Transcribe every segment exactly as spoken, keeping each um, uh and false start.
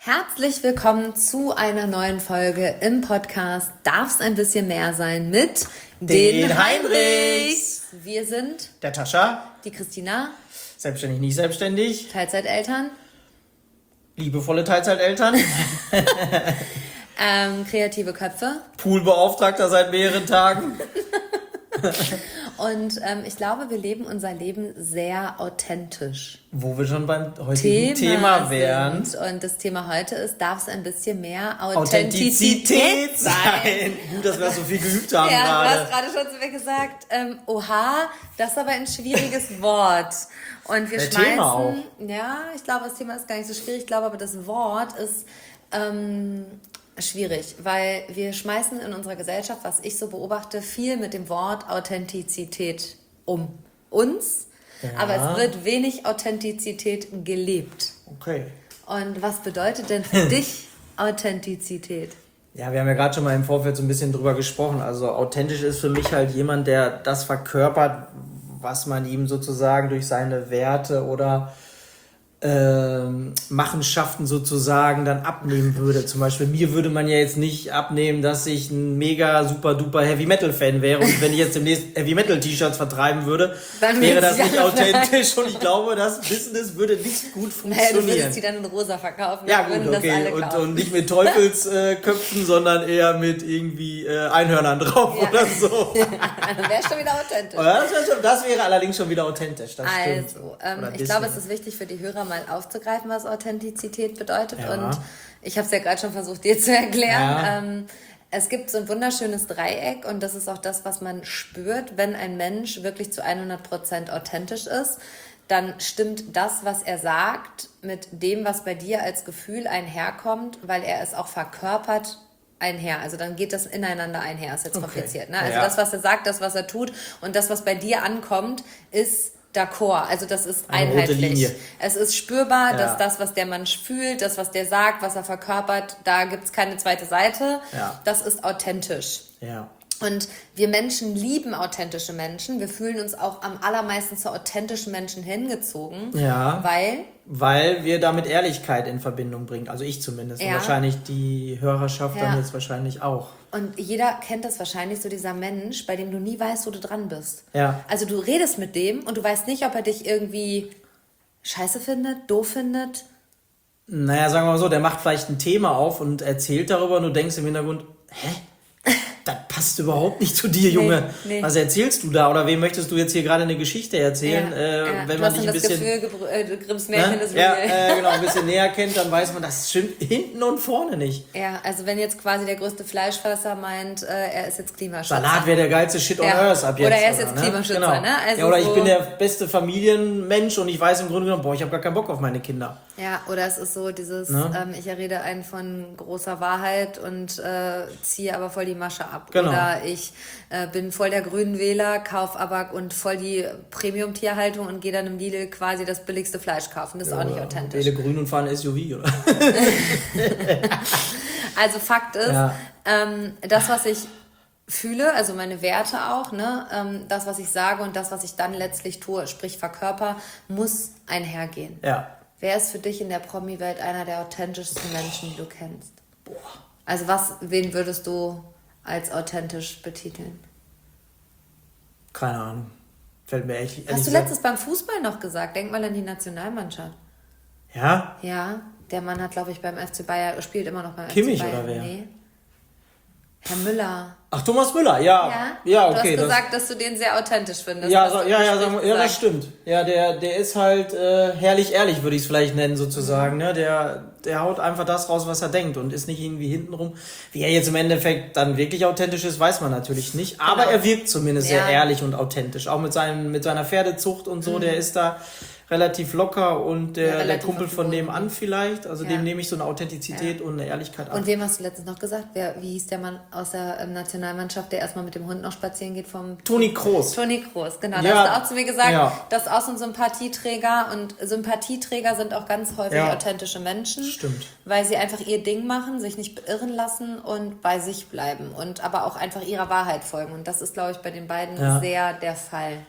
Herzlich willkommen zu einer neuen Folge im Podcast Darf's ein bisschen mehr sein mit den, den Heinrichs. Wir sind der Tascha, die Christina, selbstständig, nicht selbstständig, Teilzeiteltern, liebevolle Teilzeiteltern, ähm, kreative Köpfe, Poolbeauftragter seit mehreren Tagen. Und ähm, ich glaube, wir leben unser Leben sehr authentisch. Wo wir schon beim heutigen Thema, Thema wären. Sind. Und das Thema heute ist, darf es ein bisschen mehr Authentizität, Authentizität sein. sein. Gut, dass wir so viel geübt haben ja, gerade. Du hast gerade schon zu mir gesagt, ähm, oha, das ist aber ein schwieriges Wort. Und wir Der schmeißen, Thema auch. Ja, ich glaube, das Thema ist gar nicht so schwierig. Ich glaube aber, das Wort ist ähm, schwierig, weil wir schmeißen in unserer Gesellschaft, was ich so beobachte, viel mit dem Wort Authentizität um uns, ja. Aber es wird wenig Authentizität gelebt. Okay. Und was bedeutet denn für dich Authentizität? Ja, wir haben ja gerade schon mal im Vorfeld so ein bisschen drüber gesprochen. Also authentisch ist für mich halt jemand, der das verkörpert, was man ihm sozusagen durch seine Werte oder Ähm, Machenschaften sozusagen dann abnehmen würde. Zum Beispiel mir würde man ja jetzt nicht abnehmen, dass ich ein mega super duper Heavy Metal Fan wäre und wenn ich jetzt demnächst Heavy Metal T-Shirts vertreiben würde, dann wäre das nicht authentisch und ich glaube, das Business würde nicht gut funktionieren. Naja, du würdest die dann in rosa verkaufen. Ja gut, okay. Und, und nicht mit Teufelsköpfen, äh, sondern eher mit irgendwie äh, Einhörnern drauf ja. oder so. Dann wäre schon wieder authentisch. Ja, das, wär schon, das wäre allerdings schon wieder authentisch. Das also, ähm, ich glaube, es ist wichtig für die Hörer mal aufzugreifen, was Authentizität bedeutet. Ja. Und ich habe es ja gerade schon versucht, dir zu erklären. Ja. Ähm, es gibt so ein wunderschönes Dreieck und das ist auch das, was man spürt, wenn ein Mensch wirklich zu hundert Prozent authentisch ist. Dann stimmt das, was er sagt, mit dem, was bei dir als Gefühl einherkommt, weil er es auch verkörpert, einher. Also dann geht das ineinander einher, ist jetzt okay. kompliziert. Ne? Also ja. das, was er sagt, das, was er tut und das, was bei dir ankommt, ist d'accord, also das ist Eine einheitlich. rote Linie. Es ist spürbar, ja. dass das, was der Mensch fühlt, das, was der sagt, was er verkörpert, da gibt es keine zweite Seite. Ja. Das ist authentisch. Ja. Und wir Menschen lieben authentische Menschen. Wir fühlen uns auch am allermeisten zu authentischen Menschen hingezogen. Ja. Weil? Weil wir damit Ehrlichkeit in Verbindung bringen. Also ich zumindest. Ja. Und wahrscheinlich die Hörerschaft ja. dann jetzt wahrscheinlich auch. Und jeder kennt das wahrscheinlich, so dieser Mensch, bei dem du nie weißt, wo du dran bist. Ja. Also du redest mit dem und du weißt nicht, ob er dich irgendwie scheiße findet, doof findet. Naja, sagen wir mal so, der macht vielleicht ein Thema auf und erzählt darüber und du denkst im Hintergrund, hä? Das passt überhaupt nicht zu dir, Junge. Nee, nee. Was erzählst du da? Oder wem möchtest du jetzt hier gerade eine Geschichte erzählen? Ja, äh, ja. Wenn du man hast dich dann ein das bisschen, Gefühl, äh, Grimms Märchen ne? ist ja, real. äh, genau, ein bisschen näher kennt, dann weiß man, das stimmt hinten und vorne nicht. Ja, also wenn jetzt quasi der größte Fleischfresser meint, äh, er ist jetzt Klimaschützer. Salat wäre der geilste Shit on ja. Earth ab jetzt. Oder er ist jetzt oder, Klimaschützer, ne? Genau. ne? Also ja, oder so ich bin der beste Familienmensch und ich weiß im Grunde genommen, boah, ich habe gar keinen Bock auf meine Kinder. Ja, oder es ist so dieses, ne? ähm, ich errede einen von großer Wahrheit und äh, ziehe aber voll die Masche ab. Genau. Oder ich äh, bin voll der grünen Wähler, kauf aber und voll die Premium-Tierhaltung und gehe dann im Lidl quasi das billigste Fleisch kaufen. Das ist ja, auch nicht authentisch. Wähle grün und fahren S U V, oder? Also Fakt ist, ja. ähm, das, was ich fühle, also meine Werte auch, ne, ähm, das, was ich sage und das, was ich dann letztlich tue, sprich verkörper, muss einhergehen. Ja. Wer ist für dich in der Promi-Welt einer der authentischsten Menschen, die du kennst? Boah. Also was, wen würdest du als authentisch betiteln? Keine Ahnung. Fällt mir echt... Hast du letztes beim Fußball noch gesagt? Denk mal an die Nationalmannschaft. Ja? Ja, der Mann hat, glaube ich, beim F C Bayern, spielt immer noch beim Kimmich F C Bayern. Oder wer? Nee. Herr Müller. Ach, Thomas Müller, ja. Ja, ja okay. Du hast gesagt, das, dass du den sehr authentisch findest. Ja, so, ja, ja, sagen wir, ja, das stimmt. Ja, der, der ist halt äh, herrlich ehrlich, würde ich es vielleicht nennen, sozusagen. Ne? Der, der haut einfach das raus, was er denkt und ist nicht irgendwie hintenrum. Wie er jetzt im Endeffekt dann wirklich authentisch ist, weiß man natürlich nicht. Aber genau. Er wirkt zumindest ja. sehr ehrlich und authentisch. Auch mit, seinem, mit seiner Pferdezucht und so, mhm. der ist da relativ locker und der, ja, der Kumpel von nebenan vielleicht, also ja. dem nehme ich so eine Authentizität ja. und eine Ehrlichkeit ab. Und wem hast du letztens noch gesagt? Wer, wie hieß der Mann aus der ähm, Nationalmannschaft, der erstmal mit dem Hund noch spazieren geht? Vom Toni Kroos. Toni Kroos, genau. Ja. Da hast du auch zu mir gesagt, ja. das ist auch so ein Sympathieträger und Sympathieträger sind auch ganz häufig ja. authentische Menschen. Stimmt. Weil sie einfach ihr Ding machen, sich nicht beirren lassen und bei sich bleiben und aber auch einfach ihrer Wahrheit folgen. Und das ist, glaube ich, bei den beiden ja. sehr der Fall.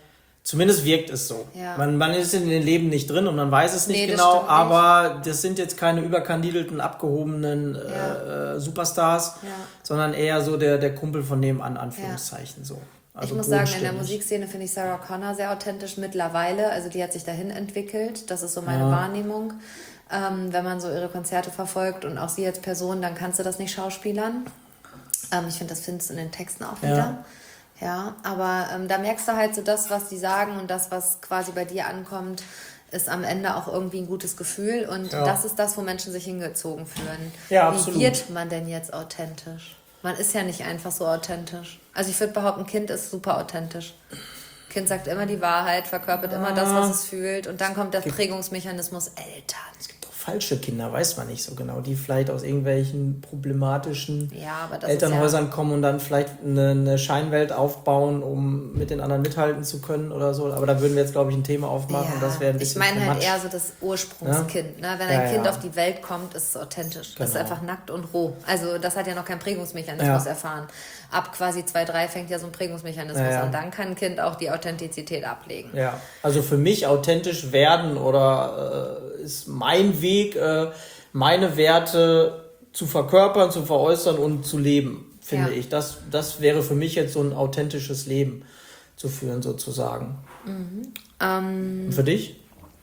Zumindest wirkt es so. Ja. Man, man ist in dem Leben nicht drin und man weiß es nicht nee, genau, das aber nicht. Das sind jetzt keine überkandidelten, abgehobenen ja. äh, Superstars, ja. sondern eher so der, der Kumpel von nebenan, Anführungszeichen. Ja. So. Also ich muss sagen, in der Musikszene finde ich Sarah Connor sehr authentisch mittlerweile. Also die hat sich dahin entwickelt. Das ist so meine ja. Wahrnehmung. Ähm, wenn man so ihre Konzerte verfolgt und auch sie als Person, dann kannst du das nicht schauspielern. Ähm, ich finde, das findest du in den Texten auch wieder. Ja. Ja, aber ähm, da merkst du halt so das, was die sagen und das, was quasi bei dir ankommt, ist am Ende auch irgendwie ein gutes Gefühl und ja. das ist das, wo Menschen sich hingezogen fühlen. Ja, absolut. Wie wird man denn jetzt authentisch? Man ist ja nicht einfach so authentisch. Also ich würde behaupten, ein Kind ist super authentisch. Kind sagt immer die Wahrheit, verkörpert ja. immer das, was es fühlt und dann kommt der Prägungsmechanismus Eltern. Es gibt auch falsche Kinder, weiß man nicht so genau, die vielleicht aus irgendwelchen problematischen ja, Elternhäusern ja kommen und dann vielleicht eine, eine Scheinwelt aufbauen, um mit den anderen mithalten zu können oder so. Aber da würden wir jetzt, glaube ich, ein Thema aufmachen. Ja, das wäre ein bisschen ich meine halt eher so das Ursprungskind. Ja? Ne? Wenn ein ja, Kind ja. auf die Welt kommt, ist es authentisch. Genau. Ist einfach nackt und roh. Also das hat ja noch keinen Prägungsmechanismus ja. erfahren. Ab quasi zwei, drei fängt ja so ein Prägungsmechanismus ja, ja. an. Dann kann ein Kind auch die Authentizität ablegen. Ja, also für mich authentisch werden oder äh, ist mein Weg, äh, meine Werte zu verkörpern, zu veräußern und zu leben, finde ja. ich. Das, das wäre für mich jetzt so ein authentisches Leben zu führen, sozusagen. Mhm. Ähm, und für dich?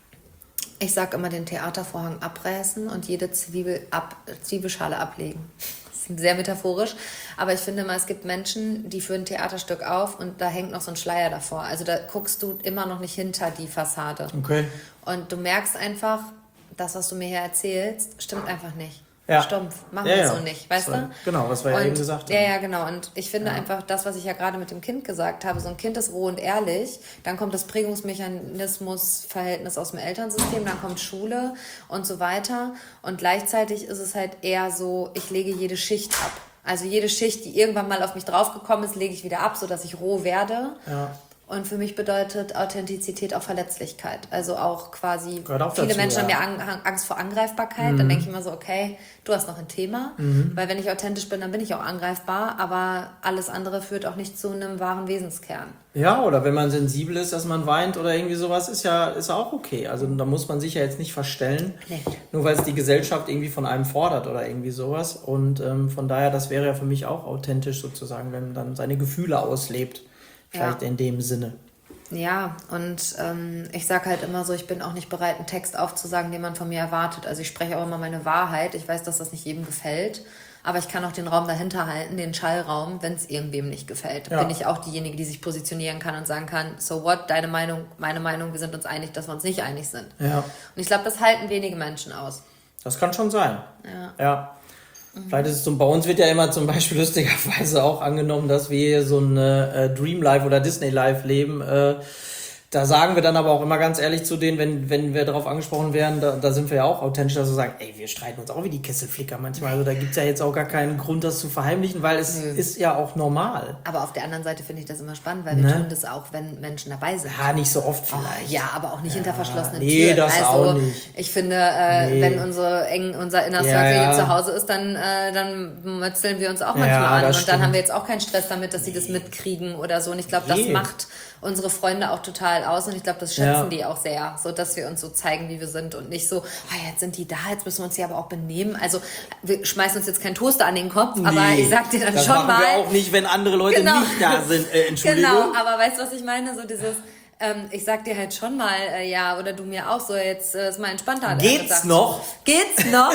Ich sage immer, den Theatervorhang abreißen und jede Zwiebel ab, Zwiebelschale ablegen. Das ist sehr metaphorisch, aber ich finde mal, es gibt Menschen, die führen ein Theaterstück auf und da hängt noch so ein Schleier davor. Also da guckst du immer noch nicht hinter die Fassade. Okay. Und du merkst einfach, das, was du mir hier erzählst, stimmt einfach nicht. Ja. Stumpf, machen wir ja, ja. so nicht, weißt so, du? Genau, was wir ja eben gesagt haben. Ja, ja, genau. Und ich finde ja. einfach, das, was ich ja gerade mit dem Kind gesagt habe, so ein Kind ist roh und ehrlich, dann kommt das Prägungsmechanismus, Verhältnis aus dem Elternsystem, dann kommt Schule und so weiter. Und gleichzeitig ist es halt eher so, ich lege jede Schicht ab. Also jede Schicht, die irgendwann mal auf mich draufgekommen ist, lege ich wieder ab, sodass ich roh werde. Ja. Und für mich bedeutet Authentizität auch Verletzlichkeit. Also auch quasi, auch viele dazu, Menschen ja. haben ja Angst vor Angreifbarkeit. Mhm. Dann denke ich immer so, okay, du hast noch ein Thema. Mhm. Weil wenn ich authentisch bin, dann bin ich auch angreifbar. Aber alles andere führt auch nicht zu einem wahren Wesenskern. Ja, oder wenn man sensibel ist, dass man weint oder irgendwie sowas, ist ja ist auch okay. Also da muss man sich ja jetzt nicht verstellen. Nee. Nur weil es die Gesellschaft irgendwie von einem fordert oder irgendwie sowas. Und ähm, von daher, das wäre ja für mich auch authentisch sozusagen, wenn man dann seine Gefühle auslebt. Vielleicht ja. in dem Sinne. Ja, und ähm, ich sage halt immer so, ich bin auch nicht bereit, einen Text aufzusagen, den man von mir erwartet. Also ich spreche auch immer meine Wahrheit. Ich weiß, dass das nicht jedem gefällt. Aber ich kann auch den Raum dahinter halten, den Schallraum, wenn es irgendwem nicht gefällt. Ja. Bin ich auch diejenige, die sich positionieren kann und sagen kann, so what, deine Meinung, meine Meinung, wir sind uns einig, dass wir uns nicht einig sind. Ja. Und ich glaube, das halten wenige Menschen aus. Das kann schon sein. Ja. Ja. Mhm. Vielleicht ist es so, bei uns wird ja immer zum Beispiel lustigerweise auch angenommen, dass wir hier so ein äh, Dream Life oder Disney Life leben. Äh, da sagen wir dann aber auch immer ganz ehrlich zu denen, wenn wenn wir darauf angesprochen werden, da, da sind wir ja auch authentisch, dass wir sagen, ey, wir streiten uns auch wie die Kesselflicker manchmal. Also da gibt's ja jetzt auch gar keinen Grund, das zu verheimlichen, weil es Nö. ist ja auch normal. Aber auf der anderen Seite finde ich das immer spannend, weil wir ne? tun das auch, wenn Menschen dabei sind. Ja, nicht so oft vielleicht. Oh, ja, aber auch nicht ja, hinter verschlossenen nee, Türen. Nee, das also, auch nicht. Ich finde, äh, nee. wenn unsere eng, unser Inner Circle ja, ja. zu Hause ist, dann, äh, dann mötzeln wir uns auch manchmal ja, an. Und stimmt. dann haben wir jetzt auch keinen Stress damit, dass sie das mitkriegen oder so. Und ich glaube, das macht unsere Freunde auch total aus und ich glaube, das schätzen ja. die auch sehr, so dass wir uns so zeigen, wie wir sind und nicht so, ah, jetzt sind die da, jetzt müssen wir uns hier aber auch benehmen. Also wir schmeißen uns jetzt keinen Toaster an den Kopf, nee, aber ich sag dir dann das schon machen mal. Wir auch nicht, wenn andere Leute genau. nicht da sind. Äh, Entschuldigung. Genau, aber weißt du, was ich meine? So dieses, ähm, ich sag dir halt schon mal, äh, ja, oder du mir auch so, jetzt äh, ist mal entspannter. Geht's noch? Geht's noch?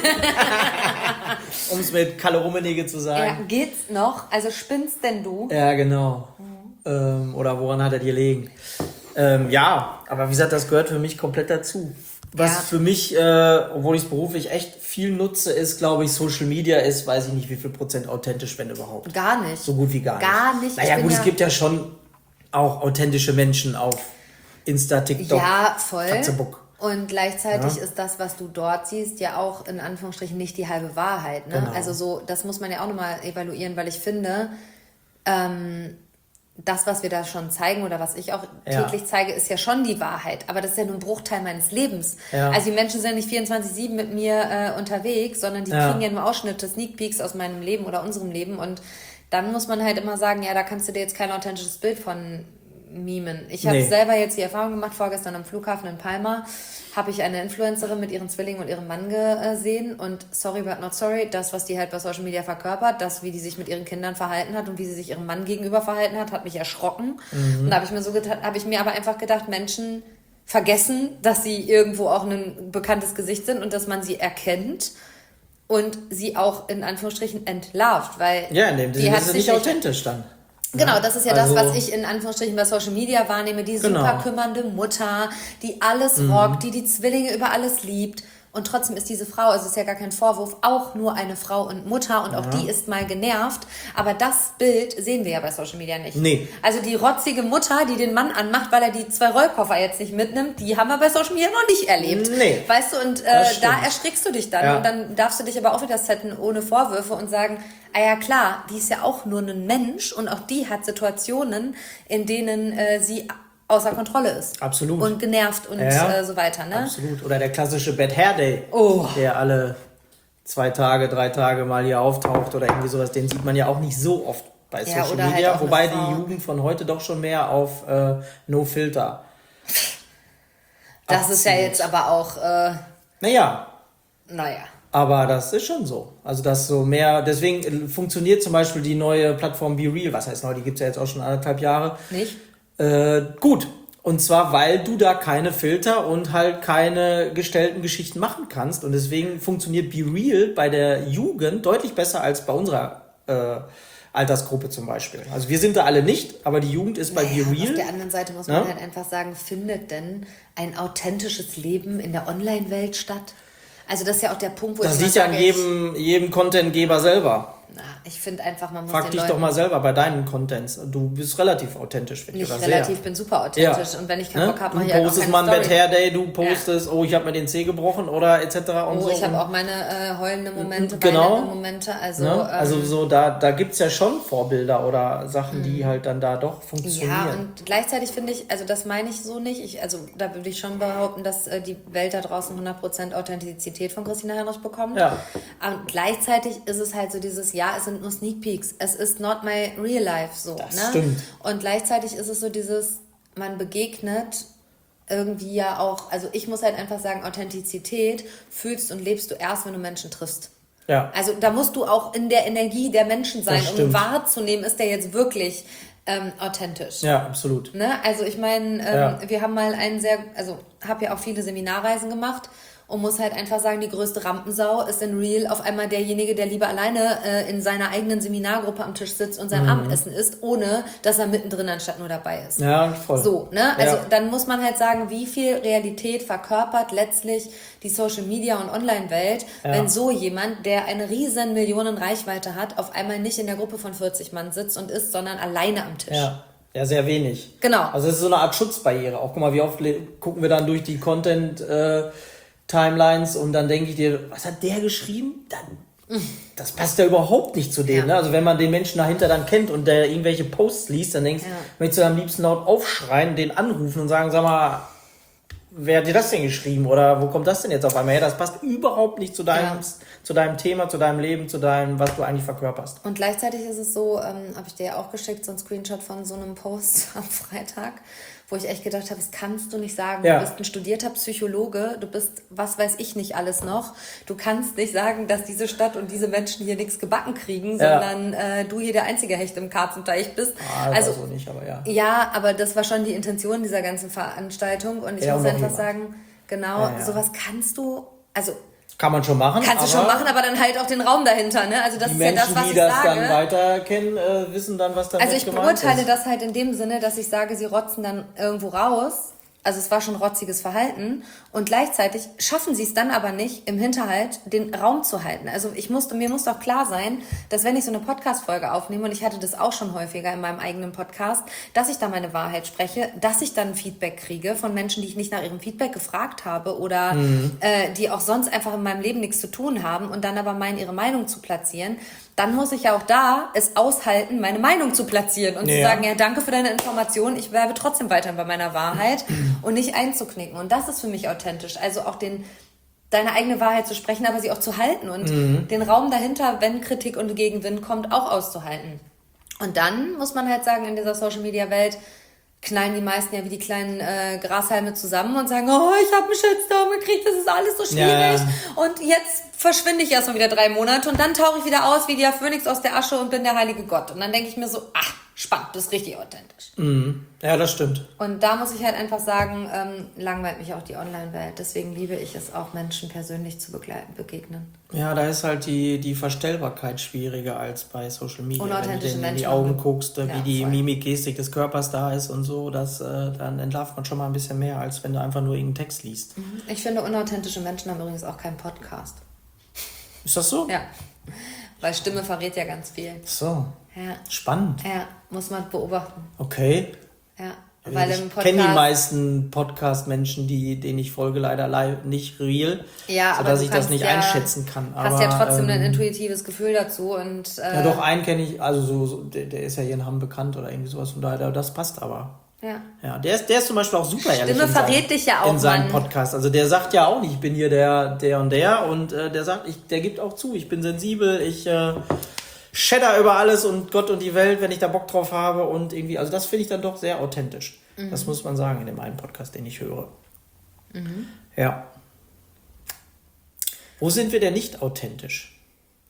Um es mit Kalle Rummenigge zu sagen. Ja, geht's noch? Also spinnst denn du? Ja, genau. Mhm. Ähm, oder woran hat er dir gelegen? Ähm, ja, aber wie gesagt, das gehört für mich komplett dazu. Was ja. für mich, äh, obwohl ich es beruflich echt viel nutze, ist, glaube ich, Social Media ist, weiß ich nicht, wie viel Prozent authentisch, wenn überhaupt. Gar nicht. So gut wie gar, gar nicht. nicht. Naja, gut, ja es gibt ja schon auch authentische Menschen auf Insta, TikTok, ja, voll. Facebook. Und gleichzeitig ja. ist das, was du dort siehst, ja auch in Anführungsstrichen nicht die halbe Wahrheit. Ne? Genau. Also so, das muss man ja auch nochmal evaluieren, weil ich finde, ähm, das, was wir da schon zeigen oder was ich auch ja. täglich zeige, ist ja schon die Wahrheit. Aber das ist ja nur ein Bruchteil meines Lebens. Ja. Also die Menschen sind nicht vierundzwanzig sieben mit mir äh, unterwegs, sondern die ja. kriegen ja nur Ausschnitte, Sneak Peeks aus meinem Leben oder unserem Leben. Und dann muss man halt immer sagen, ja, da kannst du dir jetzt kein authentisches Bild von mimen. Ich habe nee. selber jetzt die Erfahrung gemacht, vorgestern am Flughafen in Palma habe ich eine Influencerin mit ihren Zwillingen und ihrem Mann gesehen und sorry but not sorry, das, was die halt bei Social Media verkörpert, das, wie die sich mit ihren Kindern verhalten hat und wie sie sich ihrem Mann gegenüber verhalten hat, hat mich erschrocken. Mhm. Und da habe ich mir so gedacht, habe ich mir aber einfach gedacht, Menschen vergessen, dass sie irgendwo auch ein bekanntes Gesicht sind und dass man sie erkennt und sie auch in Anführungsstrichen entlarvt, weil ja, in dem die hat sich nicht authentisch dann. Genau, das ist ja also, das, was ich in Anführungsstrichen bei Social Media wahrnehme, die genau. super kümmernde Mutter, die alles mhm. rockt, die die Zwillinge über alles liebt. Und trotzdem ist diese Frau, also es ist ja gar kein Vorwurf, auch nur eine Frau und Mutter und ja. auch die ist mal genervt. Aber das Bild sehen wir ja bei Social Media nicht. Nee. Also die rotzige Mutter, die den Mann anmacht, weil er die zwei Rollkoffer jetzt nicht mitnimmt, die haben wir bei Social Media noch nicht erlebt. Nee. Weißt du, und äh, da erschrickst du dich dann. Ja. Und dann darfst du dich aber auch wieder setten ohne Vorwürfe und sagen, ah ja klar, die ist ja auch nur ein Mensch und auch die hat Situationen, in denen äh, sie außer Kontrolle ist. Absolut. Und genervt und ja, äh, so weiter. Ne? Absolut. Oder der klassische Bad Hair Day, oh. der alle zwei Tage, drei Tage mal hier auftaucht oder irgendwie sowas. Den sieht man ja auch nicht so oft bei ja, Social Media, halt wobei die Jugend von heute doch schon mehr auf äh, No Filter. Das abzieht. Ist ja jetzt aber auch... Äh, naja. Naja. Aber das ist schon so. Also das so mehr, deswegen funktioniert zum Beispiel die neue Plattform BeReal, was heißt neu, die gibt's ja jetzt auch schon anderthalb Jahre. Nicht? Äh, gut. Und zwar, weil du da keine Filter und halt keine gestellten Geschichten machen kannst. Und deswegen funktioniert BeReal bei der Jugend deutlich besser als bei unserer äh, Altersgruppe zum Beispiel. Also wir sind da alle nicht, aber die Jugend ist bei naja, BeReal. Auf der anderen Seite muss man ja? halt einfach sagen, findet denn ein authentisches Leben in der Online-Welt statt? Also das ist ja auch der Punkt, wo das ich liegt ja an jedem, jedem Contentgeber selber. Na, ich finde einfach, man muss Frag den dich Leuten... doch mal selber bei deinen Contents. Du bist relativ authentisch, finde ich. Nicht relativ, ich bin super authentisch. Ja. Und wenn ich keinen Bock habe, mache ich halt auch keine Story. Du postest mal ein Bad Hair Day, du postest, ja. oh, ich habe mir den Zeh gebrochen oder et cetera. Und oh, so. ich habe auch meine äh, heulenden Momente, genau. weinenden Momente. Also, ne? ähm, also so, da, da gibt es ja schon Vorbilder oder Sachen, die halt dann da doch funktionieren. Ja, und gleichzeitig finde ich, also das meine ich so nicht. Ich, also da würde ich schon behaupten, dass äh, die Welt da draußen hundert Prozent Authentizität von Christina Heinrich bekommt. Ja. Und gleichzeitig ist es halt so dieses, ja, es sind nur Sneak Peeks. Es ist not my real life so. Das ne? stimmt. Und gleichzeitig ist es so dieses, man begegnet irgendwie ja auch, also ich muss halt einfach sagen, Authentizität fühlst und lebst du erst, wenn du Menschen triffst. Ja. Also da musst du auch in der Energie der Menschen sein, Das um stimmt. wahrzunehmen, ist der jetzt wirklich ähm, authentisch. Ja, absolut. Ne? Also ich meine, ähm, Ja. wir haben mal einen sehr, also habe ja auch viele Seminarreisen gemacht und muss halt einfach sagen, die größte Rampensau ist in Real auf einmal derjenige, der lieber alleine äh, in seiner eigenen Seminargruppe am Tisch sitzt und sein Mhm. Abendessen isst, ohne dass er mittendrin anstatt nur dabei ist. Ja, voll. So, ne? Also Ja. dann muss man halt sagen, wie viel Realität verkörpert letztlich die Social Media und Online-Welt, Ja. wenn so jemand, der eine riesen Millionen Reichweite hat, auf einmal nicht in der Gruppe von vierzig Mann sitzt und isst, sondern alleine am Tisch. Ja. Ja, sehr wenig. Genau. Also es ist so eine Art Schutzbarriere. Auch guck mal, wie oft le- gucken wir dann durch die Content äh, Timelines und dann denke ich dir, was hat der geschrieben? Dann, das passt ja überhaupt nicht zu dem. Ja. Ne? Also wenn man den Menschen dahinter dann kennt und der irgendwelche Posts liest, dann denkst du, Ja. möchtest du am liebsten laut aufschreien, den anrufen und sagen, sag mal, wer hat dir das denn geschrieben? Oder wo kommt das denn jetzt auf einmal her? Das passt überhaupt nicht zu deinem, Ja. zu deinem Thema, zu deinem Leben, zu deinem, was du eigentlich verkörperst. Und gleichzeitig ist es so, ähm, habe ich dir ja auch geschickt, so ein Screenshot von so einem Post am Freitag, wo ich echt gedacht habe, das kannst du nicht sagen. Ja. Du bist ein studierter Psychologe, du bist, was weiß ich nicht alles noch. Du kannst nicht sagen, dass diese Stadt und diese Menschen hier nichts gebacken kriegen, Ja. sondern äh, du hier der einzige Hecht im Karzenteich bist. Ah, also so nicht, aber ja. Ja, aber das war schon die Intention dieser ganzen Veranstaltung. Und ich Ja, muss und noch einfach lieber. sagen, genau, Ja, ja. sowas kannst du, also Kann man schon machen. kannst du schon machen, aber dann halt auch den Raum dahinter. Ne? Also das Die ist Menschen, ja das, was die ich das sage. dann weiter kennen, äh, wissen dann, was damit Also ich gemeint beurteile ist. das halt in dem Sinne, dass ich sage, sie rotzen dann irgendwo raus. Also es war schon rotziges Verhalten. Und gleichzeitig schaffen sie es dann aber nicht, im Hinterhalt den Raum zu halten. Also ich musste, mir muss doch klar sein, dass wenn ich so eine Podcast-Folge aufnehme, und ich hatte das auch schon häufiger in meinem eigenen Podcast, dass ich da meine Wahrheit spreche, dass ich dann Feedback kriege von Menschen, die ich nicht nach ihrem Feedback gefragt habe oder Mhm. äh, die auch sonst einfach in meinem Leben nichts zu tun haben und dann aber meinen, ihre Meinung zu platzieren. Dann muss ich ja auch da es aushalten, meine Meinung zu platzieren und Ja. zu sagen, ja, danke für deine Information, ich bleibe trotzdem weiter bei meiner Wahrheit und nicht einzuknicken. Und das ist für mich authentisch. Also auch den, deine eigene Wahrheit zu sprechen, aber sie auch zu halten und Mhm. den Raum dahinter, wenn Kritik und Gegenwind kommt, auch auszuhalten. Und dann muss man halt sagen, in dieser Social-Media-Welt knallen die meisten ja wie die kleinen äh, Grashalme zusammen und sagen, oh, ich habe einen Shitstorm gekriegt, das ist alles so schwierig. Ja. Und jetzt verschwinde ich erstmal wieder drei Monate und dann tauche ich wieder aus wie der Phönix aus der Asche und bin der heilige Gott. Und dann denke ich mir so, ach, spannend, das ist richtig authentisch. Mhm. Ja, das stimmt. Und da muss ich halt einfach sagen, ähm, langweilt mich auch die Online-Welt. Deswegen liebe ich es auch, Menschen persönlich zu begleiten, begegnen. Ja, da ist halt die, die Verstellbarkeit schwieriger als bei Social Media. Wenn du denen in die Augen guckst, wie ja, die voll. Mimik, Gestik des Körpers da ist und so, das, äh, dann entlarvt man schon mal ein bisschen mehr, als wenn du einfach nur irgendeinen Text liest. Ich finde, unauthentische Menschen haben übrigens auch keinen Podcast. Ist das so? Ja. Weil Stimme verrät ja ganz viel. So. Ja. Spannend. Ja, muss man beobachten. Okay. Ja. Weil ich kenne die meisten Podcast-Menschen, die, denen ich folge, leider live nicht real, ja, sodass ich das nicht ja, einschätzen kann. Du hast aber, ja trotzdem ähm, ein intuitives Gefühl dazu. Und, äh, ja, doch, einen kenne ich, also so, so der, der ist ja hier in Hamm bekannt oder irgendwie sowas, von daher, das passt aber. Ja. Ja, der ist, der ist zum Beispiel auch super ehrlich. Stimme verrät seinem, dich ja auch, in seinem Mann. Podcast. Also der sagt ja auch nicht, ich bin hier der, der und der und äh, der sagt, ich, der gibt auch zu, ich bin sensibel, ich äh, shedder über alles und Gott und die Welt, wenn ich da Bock drauf habe und irgendwie, also das finde ich dann doch sehr authentisch. Mhm. Das muss man sagen in dem einen Podcast, den ich höre. Mhm. Ja. Wo sind wir denn nicht authentisch?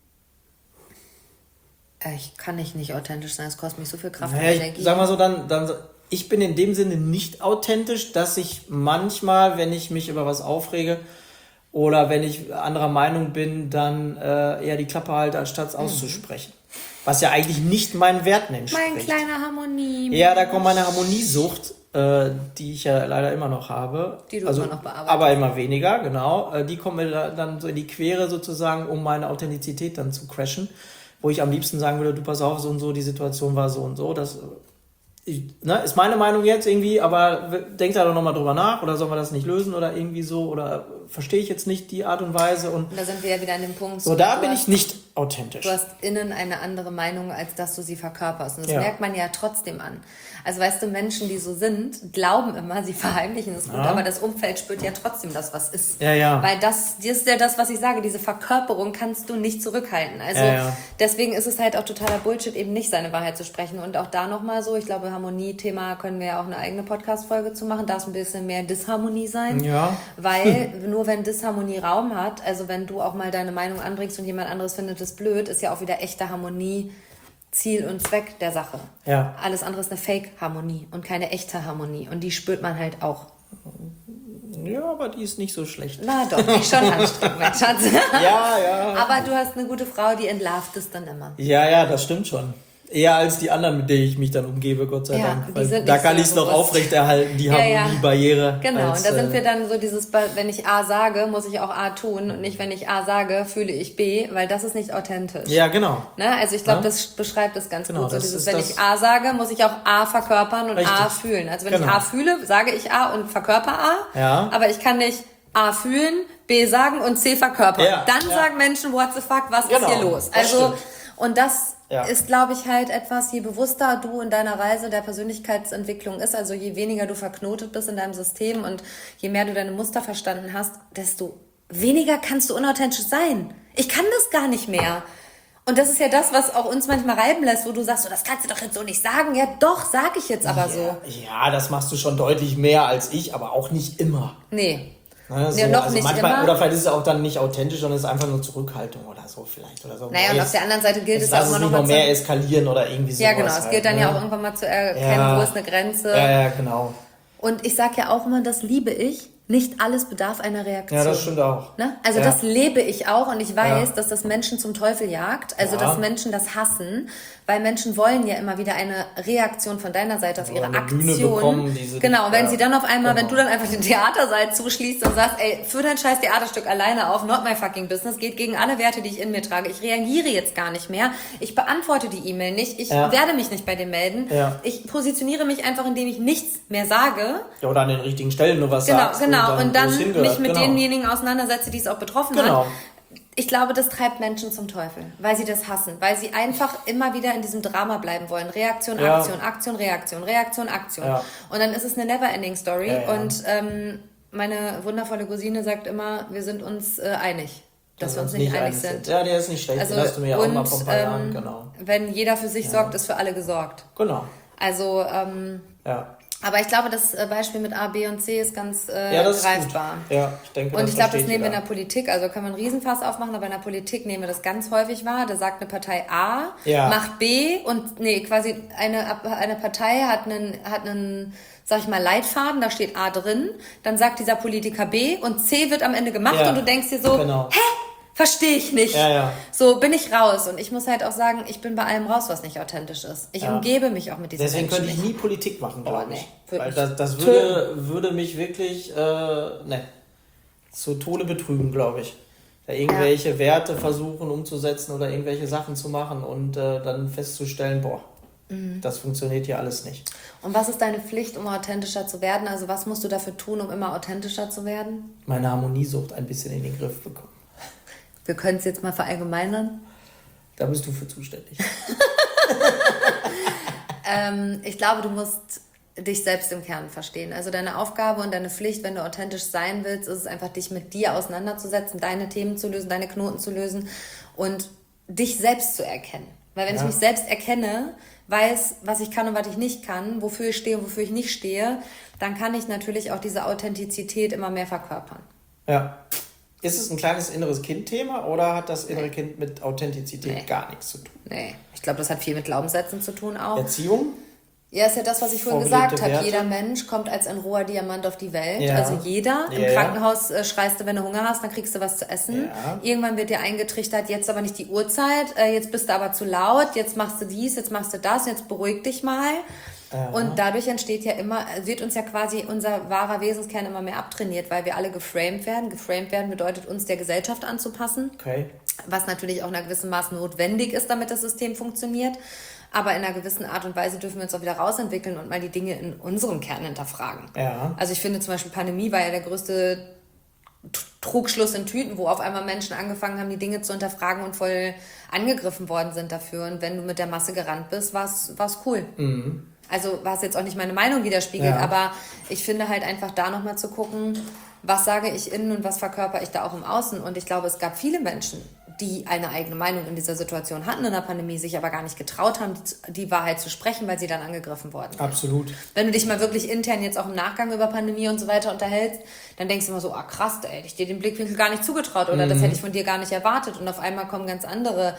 Ich kann nicht nicht authentisch sein, es kostet mich so viel Kraft und naja, Energie. Ich, sag mal so, dann, dann, ich bin in dem Sinne nicht authentisch, dass ich manchmal, wenn ich mich über was aufrege oder wenn ich anderer Meinung bin, dann äh, eher die Klappe halte, anstatt es mhm. auszusprechen. Was ja eigentlich nicht meinen Werten entspricht. Mein kleiner Harmonie. Ja, da kommt meine Harmoniesucht, äh, die ich ja leider immer noch habe. Die du also, immer noch bearbeitest. Aber immer weniger, genau. Äh, die kommt mir da, dann so in die Quere sozusagen, um meine Authentizität dann zu crashen. Wo ich am liebsten sagen würde, du pass auf, so und so, die Situation war so und so. Das ich, ne, ist meine Meinung jetzt irgendwie, aber denk da doch nochmal drüber nach oder sollen wir das nicht lösen oder irgendwie so oder verstehe ich jetzt nicht die Art und Weise. Und, und da sind wir ja wieder an dem Punkt. So, da bin hast, ich nicht authentisch. Du hast innen eine andere Meinung, als dass du sie verkörperst. Und das ja. merkt man ja trotzdem an. Also weißt du, Menschen, die so sind, glauben immer, sie verheimlichen es gut, ja. aber das Umfeld spürt ja trotzdem, dass was ist. Ja, ja. Weil das, das ist ja das, was ich sage, diese Verkörperung kannst du nicht zurückhalten. Also ja, ja. deswegen ist es halt auch totaler Bullshit, eben nicht seine Wahrheit zu sprechen. Und auch da nochmal so, ich glaube, Harmonie-Thema können wir ja auch eine eigene Podcast-Folge zu machen, darf ein bisschen mehr Disharmonie sein. Ja. Weil nur wenn Disharmonie Raum hat, also wenn du auch mal deine Meinung anbringst und jemand anderes findet es blöd, ist ja auch wieder echte Harmonie Ziel und Zweck der Sache. Ja. Alles andere ist eine Fake-Harmonie und keine echte Harmonie. Und die spürt man halt auch. Ja, aber die ist nicht so schlecht. Na doch, die ist schon anstrengend, mein Schatz. Ja, ja. Aber du hast eine gute Frau, die entlarvt es dann immer. Ja, ja, das stimmt schon. Eher als die anderen, mit denen ich mich dann umgebe, Gott sei ja, Dank. Weil da so kann ich es noch aufrechterhalten, die ja, Harmoniebarriere. Ja. Genau, als, und da sind wir dann so dieses, wenn ich A sage, muss ich auch A tun und nicht, wenn ich A sage, fühle ich B, weil das ist nicht authentisch. Ja, genau. Ne? Also ich glaube, ja? das beschreibt es ganz genau, gut. So dieses, wenn ich A sage, muss ich auch A verkörpern und richtig. A fühlen. Also wenn genau. ich A fühle, sage ich A und verkörper A, ja. aber ich kann nicht A fühlen, B sagen und C verkörpern. Ja, dann ja. sagen Menschen, what the fuck, was genau, ist hier los? Das also stimmt. Und das ja. ist, glaube ich, halt etwas, je bewusster du in deiner Reise der Persönlichkeitsentwicklung ist, also je weniger du verknotet bist in deinem System und je mehr du deine Muster verstanden hast, desto weniger kannst du unauthentisch sein. Ich kann das gar nicht mehr. Und das ist ja das, was auch uns manchmal reiben lässt, wo du sagst, so, das kannst du doch jetzt so nicht sagen. Ja, doch, sag ich jetzt aber ja, so. Ja, das machst du schon deutlich mehr als ich, aber auch nicht immer. Nee. Ne, so, ja, noch also nicht manchmal, immer. Oder vielleicht ist es auch dann nicht authentisch, sondern es ist einfach nur Zurückhaltung oder so vielleicht. Oder so. Naja, und auf der anderen Seite gilt es auch immer noch mal mehr zu... eskalieren oder irgendwie so. Ja, genau. Es halt, gilt dann ne? ja auch irgendwann mal zu erkennen, ja. wo ist eine Grenze. Ja, ja, genau. Und ich sage ja auch immer, das liebe ich. Nicht alles bedarf einer Reaktion. Ja, das stimmt auch. Ne? Also ja. das lebe ich auch und ich weiß, ja. dass das Menschen zum Teufel jagt, also ja. dass Menschen das hassen, weil Menschen wollen ja immer wieder eine Reaktion von deiner Seite auf ihre eine Aktion. Bühne bekommen, diese, genau, wenn ja. sie dann auf einmal, genau. wenn du dann einfach den Theatersaal zuschließt und sagst, ey, führ dein scheiß Theaterstück alleine auf, not my fucking business, geht gegen alle Werte, die ich in mir trage. Ich reagiere jetzt gar nicht mehr. Ich beantworte die E-Mail nicht. Ich ja. werde mich nicht bei dir melden. Ja. Ich positioniere mich einfach, indem ich nichts mehr sage. Ja, oder an den richtigen Stellen nur was genau, sagst. Genau, genau. Und dann, und dann mich mit genau. denjenigen auseinandersetze, die es auch betroffen genau. hat. Ich glaube, das treibt Menschen zum Teufel, weil sie das hassen, weil sie einfach immer wieder in diesem Drama bleiben wollen. Reaktion, ja. Aktion, Aktion, Reaktion, Reaktion, Aktion. Ja. Und dann ist es eine never-ending Story. Ja, ja. Und ähm, meine wundervolle Cousine sagt immer, wir sind uns äh, einig, dass, dass wir uns nicht, nicht einig sind. sind. Ja, der ist nicht schlecht. Also, den hast du mir ja und, auch mal vor ein paar ähm, Jahren, genau. Wenn jeder für sich ja. sorgt, ist für alle gesorgt. Genau. Also, ähm, ja. Aber ich glaube, das Beispiel mit A, B und C ist ganz äh, ja, das greifbar. Ist gut. Ja, ich denke, und ich glaube, das nehmen wir in der Politik, also kann man einen Riesenfass aufmachen, aber in der Politik nehmen wir das ganz häufig wahr. Da sagt eine Partei A, ja. macht B und nee, quasi eine, eine Partei hat einen, hat einen, sag ich mal, Leitfaden, da steht A drin, dann sagt dieser Politiker B und C wird am Ende gemacht ja. und du denkst dir so, genau. hä? Verstehe ich nicht. Ja, ja. So bin ich raus. Und ich muss halt auch sagen, ich bin bei allem raus, was nicht authentisch ist. Ich ja. umgebe mich auch mit diesen Deswegen Menschen könnte ich nie Politik machen, glaube oh, nee, ich. Weil das, das würde, würde mich wirklich äh, ne, zu Tode betrügen, glaube ich. Da irgendwelche ja. Werte versuchen umzusetzen oder irgendwelche Sachen zu machen und äh, dann festzustellen, boah, mhm. das funktioniert hier alles nicht. Und was ist deine Pflicht, um authentischer zu werden? Also was musst du dafür tun, um immer authentischer zu werden? Meine Harmoniesucht ein bisschen in den Griff bekommen. Wir können es jetzt mal verallgemeinern. Da bist du für zuständig. ähm, ich glaube, du musst dich selbst im Kern verstehen. Also deine Aufgabe und deine Pflicht, wenn du authentisch sein willst, ist es einfach, dich mit dir auseinanderzusetzen, deine Themen zu lösen, deine Knoten zu lösen und dich selbst zu erkennen. Weil wenn ja. ich mich selbst erkenne, weiß, was ich kann und was ich nicht kann, wofür ich stehe und wofür ich nicht stehe, dann kann ich natürlich auch diese Authentizität immer mehr verkörpern. Ja. Ist es ein kleines inneres Kind-Thema oder hat das innere nee. Kind mit Authentizität nee. gar nichts zu tun? Nee, ich glaube, das hat viel mit Glaubenssätzen zu tun auch. Erziehung? Ja, ist ja das, was ich vorhin gesagt habe. Jeder Mensch kommt als ein roher Diamant auf die Welt. Ja. Also jeder. Ja, Im Krankenhaus äh, schreist du, wenn du Hunger hast, dann kriegst du was zu essen. Ja. Irgendwann wird dir eingetrichtert, jetzt aber nicht die Uhrzeit, äh, jetzt bist du aber zu laut, jetzt machst du dies, jetzt machst du das, jetzt beruhig dich mal. Ja. Und dadurch entsteht ja immer, wird uns ja quasi unser wahrer Wesenskern immer mehr abtrainiert, weil wir alle geframed werden. Geframed werden bedeutet, uns der Gesellschaft anzupassen. Okay. Was natürlich auch in einer gewissen Maß notwendig ist, damit das System funktioniert. Aber in einer gewissen Art und Weise dürfen wir uns auch wieder rausentwickeln und mal die Dinge in unserem Kern hinterfragen. Ja. Also ich finde zum Beispiel, Pandemie war ja der größte Trugschluss in Tüten, wo auf einmal Menschen angefangen haben, die Dinge zu hinterfragen und voll angegriffen worden sind dafür. Und wenn du mit der Masse gerannt bist, war es cool. Mhm. Also was jetzt auch nicht meine Meinung widerspiegelt, ja. aber ich finde halt einfach da nochmal zu gucken, was sage ich innen und was verkörper ich da auch im Außen. Und ich glaube, es gab viele Menschen, die eine eigene Meinung in dieser Situation hatten in der Pandemie, sich aber gar nicht getraut haben, die, die Wahrheit zu sprechen, weil sie dann angegriffen worden sind. Absolut. Wenn du dich mal wirklich intern jetzt auch im Nachgang über Pandemie und so weiter unterhältst, dann denkst du immer so, ah krass, ey, hätte ich dir den Blickwinkel gar nicht zugetraut oder mhm. das hätte ich von dir gar nicht erwartet. Und auf einmal kommen ganz andere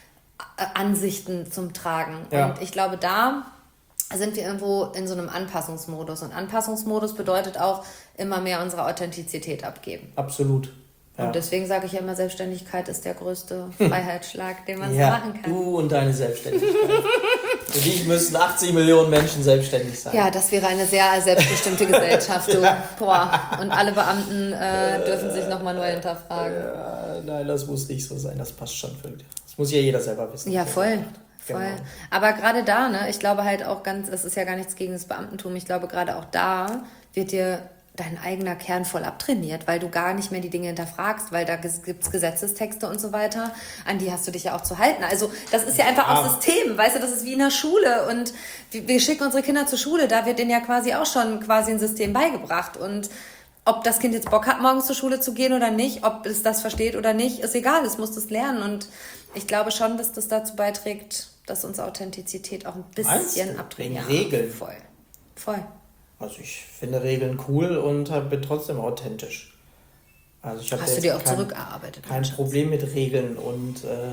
Ansichten zum Tragen. Ja. Und ich glaube, da sind wir irgendwo in so einem Anpassungsmodus. Und Anpassungsmodus bedeutet auch, immer mehr unsere Authentizität abgeben. Absolut. Ja. Und deswegen sage ich ja immer, Selbstständigkeit ist der größte Freiheitsschlag, den man ja, so machen kann. Du und deine Selbstständigkeit. Für dich müssen achtzig Millionen Menschen selbstständig sein. Ja, das wäre eine sehr selbstbestimmte Gesellschaft. Du. Ja. Boah. Und alle Beamten äh, dürfen sich nochmal neu hinterfragen. Ja, nein, das muss nicht so sein. Das passt schon für dich. Das muss ja jeder selber wissen. Ja, voll. Voll. Genau. Aber gerade da, ne, ich glaube halt auch ganz, es ist ja gar nichts gegen das Beamtentum, ich glaube gerade auch da wird dir dein eigener Kern voll abtrainiert, weil du gar nicht mehr die Dinge hinterfragst, weil da gibt es Gesetzestexte und so weiter, an die hast du dich ja auch zu halten. Also das ist ja einfach auch System, weißt du, das ist wie in der Schule und wir schicken unsere Kinder zur Schule, da wird denen ja quasi auch schon quasi ein System beigebracht und ob das Kind jetzt Bock hat, morgens zur Schule zu gehen oder nicht, ob es das versteht oder nicht, ist egal, es muss das lernen und ich glaube schon, dass das dazu beiträgt, dass uns Authentizität auch ein bisschen abtrainiert. Wegen Regeln? Voll. Voll. Also ich finde Regeln cool und bin trotzdem authentisch. Also ich Hast du dir auch kein, zurückerarbeitet? Kein Problem mit Regeln und äh,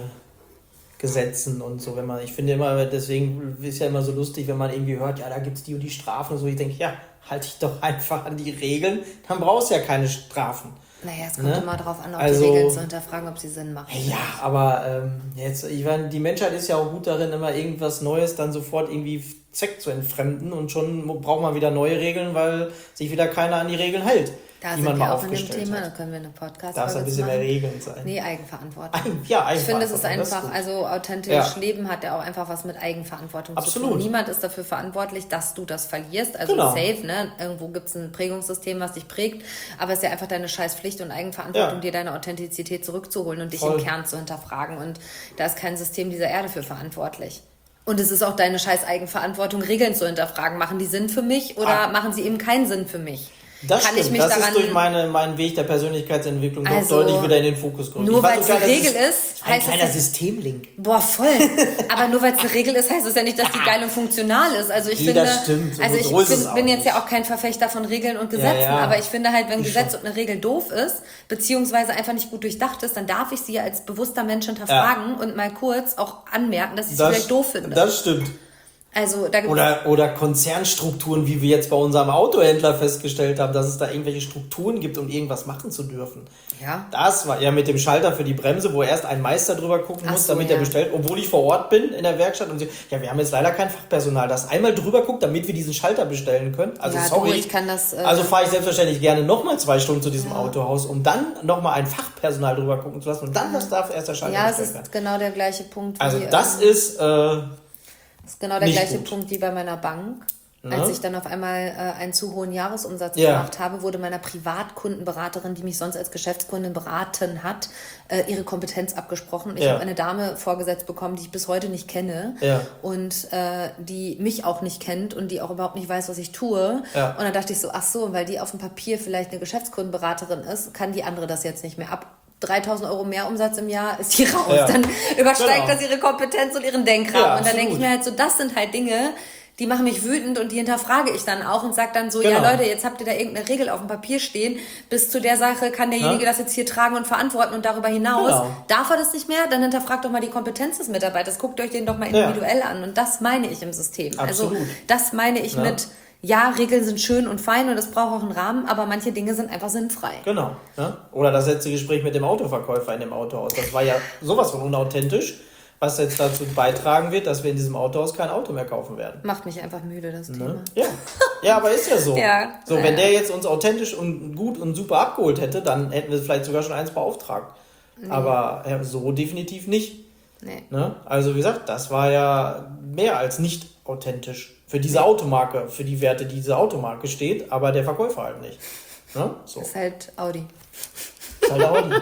Gesetzen und so. Wenn man, ich finde immer, deswegen ist ja immer so lustig, wenn man irgendwie hört, ja, da gibt es die und die Strafen und so. Ich denke, ja, halte ich doch einfach an die Regeln, dann brauchst du ja keine Strafen. Naja, es kommt ne? immer darauf an, ob also, die Regeln zu hinterfragen, ob sie Sinn machen. Ja, aber ähm, jetzt, ich meine, die Menschheit ist ja auch gut darin, immer irgendwas Neues dann sofort irgendwie Zweck zu entfremden und schon braucht man wieder neue Regeln, weil sich wieder keiner an die Regeln hält. Da sind wir auch in dem Thema, da können wir eine Podcast-Folge Darf es ein bisschen mehr Regeln sein. Nee, Eigenverantwortung. Eigen, ja, Eigenverantwortung. Ich finde, es ist einfach, ist also authentisch ja. Leben hat ja auch einfach was mit Eigenverantwortung Absolut. zu tun. Niemand ist dafür verantwortlich, dass du das verlierst. Also genau. safe, ne? Irgendwo gibt es ein Prägungssystem, was dich prägt, aber es ist ja einfach deine scheiß Pflicht und Eigenverantwortung, ja. dir deine Authentizität zurückzuholen und dich Voll. im Kern zu hinterfragen. Und da ist kein System dieser Erde für verantwortlich. Und es ist auch deine scheiß Eigenverantwortung, Regeln zu hinterfragen. Machen die Sinn für mich oder ah. machen sie eben keinen Sinn für mich? Das kann stimmt. ich mich das daran... ist durch meine, meinen Weg der Persönlichkeitsentwicklung doch also, deutlich wieder in den Fokus gerückt. Nur weil es eine Regel ist, ist, ein heißt kleiner es... Systemlink. Boah, voll. Aber nur weil es eine Regel ist, heißt es ja nicht, dass die geil und funktional ist. Also ich nee, finde... das stimmt. Also ich so ist bin, es bin jetzt nicht. ja auch kein Verfechter von Regeln und Gesetzen, ja, ja. aber ich finde halt, wenn ein ich Gesetz schon. und eine Regel doof ist, beziehungsweise einfach nicht gut durchdacht ist, dann darf ich sie ja als bewusster Mensch hinterfragen ja. und mal kurz auch anmerken, dass ich sie vielleicht doof finde. Das stimmt. Also, da gibt's oder, oder Konzernstrukturen, wie wir jetzt bei unserem Autohändler festgestellt haben, dass es da irgendwelche Strukturen gibt, um irgendwas machen zu dürfen. Ja. Das war ja mit dem Schalter für die Bremse, wo erst ein Meister drüber gucken muss, so, damit ja. er bestellt, obwohl ich vor Ort bin in der Werkstatt und sie, ja, wir haben jetzt leider kein Fachpersonal, das einmal drüber guckt, damit wir diesen Schalter bestellen können. Also ja, sorry. Du, ich kann das, äh also fahre ich selbstverständlich gerne nochmal zwei Stunden zu diesem ja. Autohaus, um dann nochmal ein Fachpersonal drüber gucken zu lassen und dann das darf erst der Schalter Ja, es bestellen ist kann. Genau der gleiche Punkt. Also wie, das ähm, ist äh, Das ist genau der gleiche gut. Punkt wie bei meiner Bank. Ne? Als ich dann auf einmal äh, einen zu hohen Jahresumsatz ja. gemacht habe, wurde meiner Privatkundenberaterin, die mich sonst als Geschäftskundin beraten hat, äh, ihre Kompetenz abgesprochen. Ich ja. habe eine Dame vorgesetzt bekommen, die ich bis heute nicht kenne ja. und äh, die mich auch nicht kennt und die auch überhaupt nicht weiß, was ich tue. Ja. Und dann dachte ich so, ach so, weil die auf dem Papier vielleicht eine Geschäftskundenberaterin ist, kann die andere das jetzt nicht mehr ab. dreitausend Euro mehr Umsatz im Jahr, ist die raus. Ja. Dann übersteigt genau. das ihre Kompetenz und ihren Denkrahmen. Ja, und dann denke ich mir halt so, das sind halt Dinge, die machen mich wütend und die hinterfrage ich dann auch und sage dann so, genau. ja Leute, jetzt habt ihr da irgendeine Regel auf dem Papier stehen, bis zu der Sache kann derjenige ja. das jetzt hier tragen und verantworten und darüber hinaus genau. darf er das nicht mehr, dann hinterfragt doch mal die Kompetenz des Mitarbeiters, guckt euch den doch mal individuell ja. an und das meine ich im System. Absolut. Also das meine ich ja. mit... Ja, Regeln sind schön und fein und es braucht auch einen Rahmen, aber manche Dinge sind einfach sinnfrei. Genau. Ja? Oder das letzte Gespräch mit dem Autoverkäufer in dem Autohaus. Das war ja sowas von unauthentisch, was jetzt dazu beitragen wird, dass wir in diesem Autohaus kein Auto mehr kaufen werden. Macht mich einfach müde, das ne? Thema. Ja. ja, aber ist ja so. ja. So, wenn der jetzt uns authentisch und gut und super abgeholt hätte, dann hätten wir vielleicht sogar schon eins beauftragt. Nee. Aber ja, so definitiv nicht. Nee. Ne? Also wie gesagt, das war ja mehr als nicht authentisch. Für diese Automarke, für die Werte, die diese Automarke steht, aber der Verkäufer halt nicht. Ne? So. Das ist halt Audi. Das ist halt Audi.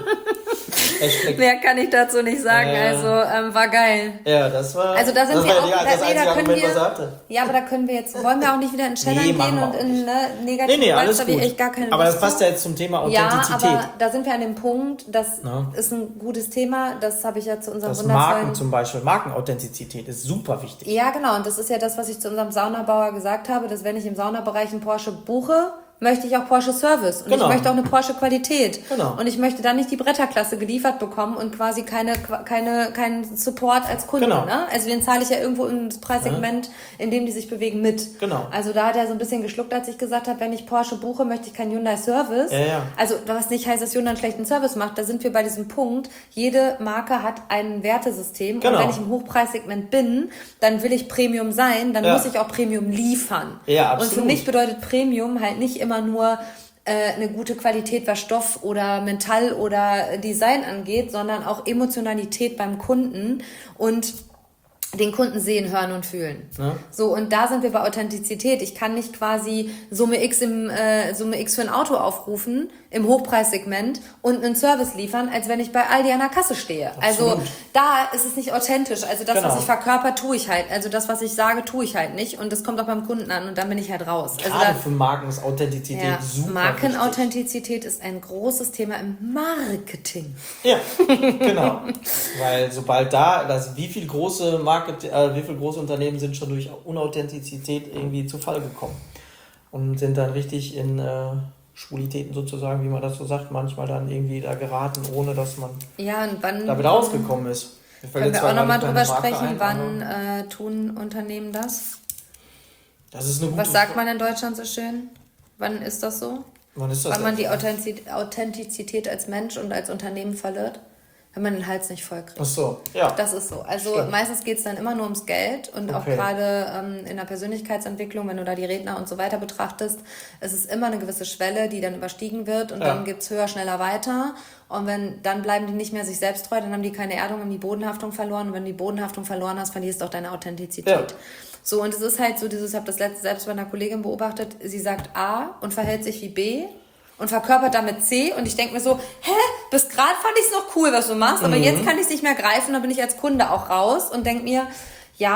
Mehr kann ich dazu nicht sagen, äh, also ähm, war geil. Ja, das war Also da sind das wir war auch, ja, da, das nee, da können Argument, wir, was er hatte. Ja, aber da können wir jetzt, wollen wir auch nicht wieder in Scheddern nee, gehen und in ne, negativ, nee, nee, alles da gut. echt gar keine aber Lust das passt zu. ja jetzt zum Thema Authentizität. Ja, aber da sind wir an dem Punkt, das ja. ist ein gutes Thema, das habe ich ja zu unserem das wundervollen... Marken zum Beispiel, Markenauthentizität ist super wichtig. Ja, genau, und das ist ja das, was ich zu unserem Saunabauer gesagt habe, dass wenn ich im Saunabereich einen Porsche buche, möchte ich auch Porsche Service und genau. ich möchte auch eine Porsche Qualität genau. und ich möchte dann nicht die Bretterklasse geliefert bekommen und quasi keine keine keinen Support als Kunde. Genau. Ne? Also den zahle ich ja irgendwo im Preissegment, ja. in dem die sich bewegen, mit. Genau. Also da hat er so ein bisschen geschluckt, als ich gesagt habe, wenn ich Porsche buche, möchte ich keinen Hyundai Service. Ja, ja. Also was nicht heißt, dass Hyundai einen schlechten Service macht, da sind wir bei diesem Punkt, jede Marke hat ein Wertesystem genau. und wenn ich im Hochpreissegment bin, dann will ich Premium sein, dann ja. muss ich auch Premium liefern. Ja, absolut. Und für mich bedeutet Premium halt nicht immer nur äh, eine gute Qualität, was Stoff oder Metall oder Design angeht, sondern auch Emotionalität beim Kunden und den Kunden sehen, hören und fühlen. Ja. So, und da sind wir bei Authentizität. Ich kann nicht quasi Summe X im äh, Summe X für ein Auto aufrufen im Hochpreissegment und einen Service liefern, als wenn ich bei Aldi an der Kasse stehe. Absolut. Also da ist es nicht authentisch. Also das, genau. was ich verkörper, tue ich halt. Also das, was ich sage, tue ich halt nicht. Und das kommt auch beim Kunden an und dann bin ich halt raus. Gerade also da, für Marken ist Authentizität ja, super Markenauthentizität ist ein großes Thema im Marketing. Ja, genau. Weil sobald da, das, wie viel große Market, äh, wie viele große Unternehmen sind schon durch Unauthentizität irgendwie zu Fall gekommen und sind dann richtig in äh, Schwulitäten sozusagen, wie man das so sagt, manchmal dann irgendwie da geraten, ohne dass man ja, und wann, da wieder rausgekommen ist. Können wir auch nochmal drüber sprechen, ein, wann äh, tun Unternehmen das? Das ist eine gute Was sagt man in Deutschland so schön? Wann ist das so? Wann ist das? Wann man die Authentizität als Mensch und als Unternehmen verliert? Wenn man den Hals nicht voll kriegt. Ach so, ja. Das ist so. Also Stimmt. meistens geht es dann immer nur ums Geld und okay. auch gerade ähm, in der Persönlichkeitsentwicklung, wenn du da die Redner und so weiter betrachtest, es ist immer eine gewisse Schwelle, die dann überstiegen wird und ja. dann gibt es höher, schneller, weiter. Und wenn dann bleiben die nicht mehr sich selbst treu, dann haben die keine Erdung, haben die Bodenhaftung verloren. Und wenn du die Bodenhaftung verloren hast, verlierst du auch deine Authentizität. Ja. So, und es ist halt so dieses, ich habe das letzte selbst bei einer Kollegin beobachtet, sie sagt A und verhält sich wie B. Und verkörpert damit C und ich denke mir so, hä, bis gerade fand ich es noch cool, was du machst, aber mhm. jetzt kann ich es nicht mehr greifen, dann bin ich als Kunde auch raus und denke mir, ja,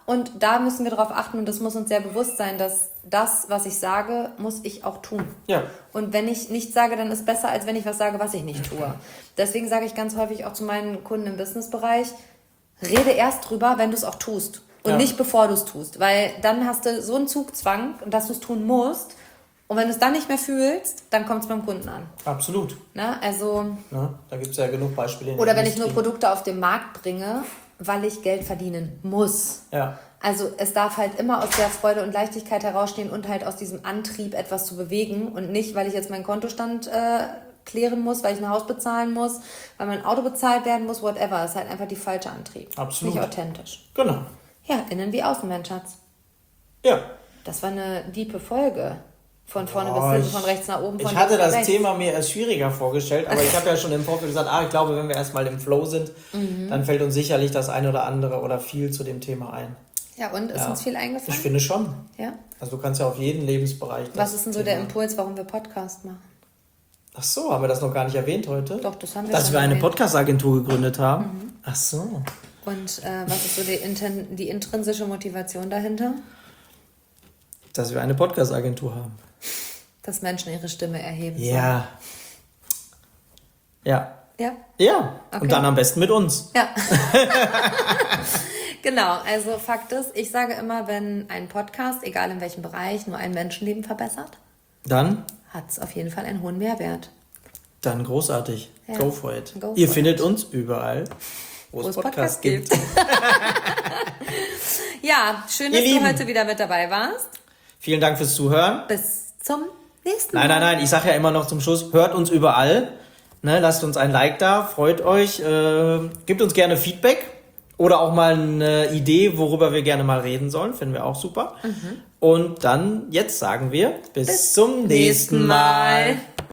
und da müssen wir darauf achten und das muss uns sehr bewusst sein, dass das, was ich sage, muss ich auch tun. Ja. Und wenn ich nichts sage, dann ist besser, als wenn ich was sage, was ich nicht tue. Deswegen sage ich ganz häufig auch zu meinen Kunden im Businessbereich, rede erst drüber, wenn du es auch tust und ja. nicht bevor du es tust, weil dann hast du so einen Zugzwang, dass du es tun musst. Und wenn du es dann nicht mehr fühlst, dann kommt es beim Kunden an. Absolut. Na, also, Na, da gibt es ja genug Beispiele. In oder wenn ich nur Produkte auf den Markt bringe, weil ich Geld verdienen muss. Ja. Also es darf halt immer aus der Freude und Leichtigkeit herausstehen und halt aus diesem Antrieb, etwas zu bewegen. Und nicht, weil ich jetzt meinen Kontostand äh, klären muss, weil ich ein Haus bezahlen muss, weil mein Auto bezahlt werden muss, whatever. Das ist halt einfach die falsche Antrieb. Absolut. Nicht authentisch. Genau. Ja, innen wie außen, mein Schatz. Ja. Das war eine diepe Folge. Von vorne oh, bis hinten, von rechts nach oben. Von ich hatte das rechts. Thema mir als schwieriger vorgestellt, aber ich habe ja schon im Vorfeld gesagt, ah, ich glaube, wenn wir erstmal im Flow sind, mhm. dann fällt uns sicherlich das eine oder andere oder viel zu dem Thema ein. Ja, und ist ja. uns viel eingefallen? Ich finde schon. Ja. Also du kannst ja auf jeden Lebensbereich... Was ist denn so Thema. Der Impuls, warum wir Podcast machen? Ach so, haben wir das noch gar nicht erwähnt heute? Doch, das haben wir Dass wir eine Podcast-Agentur gegründet haben? Mhm. Ach so. Und äh, was ist so die, inten- die intrinsische Motivation dahinter? Dass wir eine Podcast-Agentur haben. Dass Menschen ihre Stimme erheben sollen. Ja. Ja. Ja? Ja. Okay. Und dann am besten mit uns. Ja. Genau. Also Fakt ist, ich sage immer, wenn ein Podcast, egal in welchem Bereich, nur ein Menschenleben verbessert, dann hat es auf jeden Fall einen hohen Mehrwert. Dann großartig. Ja. Go for it. Go for Ihr it. Findet uns überall, wo es Podcasts Podcast gibt. Ja, schön, dass Ihr du Lieben. heute wieder mit dabei warst. Vielen Dank fürs Zuhören. Bis zum nächsten Mal. Nein, nein, nein, ich sage ja immer noch zum Schluss, hört uns überall. Ne, lasst uns ein Like da, freut euch. Äh, gebt uns gerne Feedback oder auch mal eine Idee, worüber wir gerne mal reden sollen. Finden wir auch super. Mhm. Und dann, jetzt sagen wir, bis, bis zum nächsten Mal. mal.